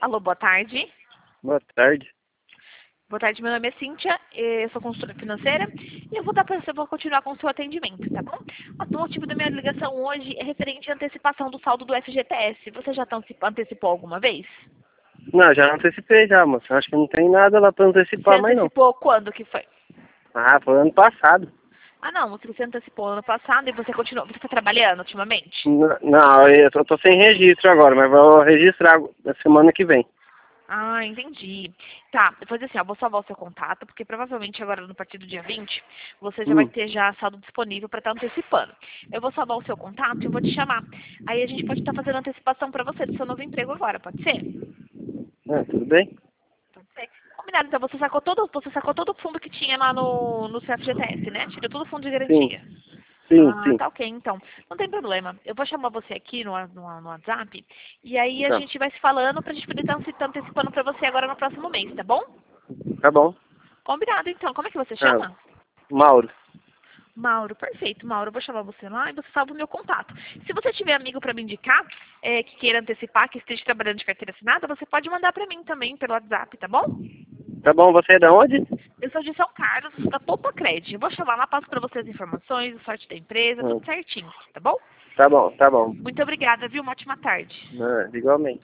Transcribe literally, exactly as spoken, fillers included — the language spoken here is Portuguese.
Alô, boa tarde. Boa tarde. Boa tarde, meu nome é Cíntia, eu sou consultora financeira e eu vou dar para você para continuar com o seu atendimento, tá bom? O motivo da minha ligação hoje é referente à antecipação do saldo do F G T S. Você já antecipou alguma vez? Não, já antecipei já, moça. Acho que não tem nada lá pra Você antecipar mais não. antecipou quando que foi? Ah, foi ano passado. Ah, não, você antecipou ano passado e você continuou, você está trabalhando ultimamente? N- Não, eu tô, tô sem registro agora, mas vou registrar na semana que vem. Ah, entendi. Tá, depois assim, ó, vou salvar o seu contato, porque provavelmente agora no partir do dia vinte, você já vai Hum, ter já saldo disponível para estar antecipando. Eu vou salvar o seu contato e eu vou te chamar. Aí a gente pode estar fazendo antecipação para você do seu novo emprego agora, pode ser? é, tudo bem? Pode ser. Combinado, então você sacou todo, você sacou todo o fundo que tinha lá no, no seu F G T S, né? Tirou todo o fundo de Sim, garantia. sim, Ah, sim. tá ok, então. Não tem problema. Eu vou chamar você aqui no, no, no WhatsApp e aí a Então, gente vai se falando pra gente poder estar se- antecipando pra você agora no próximo mês, tá bom? tá bom. Combinado, então. Como é que você Ah, chama? Mauro. Mauro, perfeito. Mauro, eu vou chamar você lá e você salva o meu contato. Se você tiver amigo para me indicar, é, que queira antecipar, que esteja trabalhando de carteira assinada, você pode mandar para mim também pelo WhatsApp, tá bom? Tá bom, você é da onde? Eu sou de São Carlos, da Poupa Cred. Eu vou chamar lá, passo para você as informações, o site da empresa, Ah, tudo certinho, tá bom? tá bom, tá bom. Muito obrigada, viu? Uma ótima tarde. Ah, igualmente.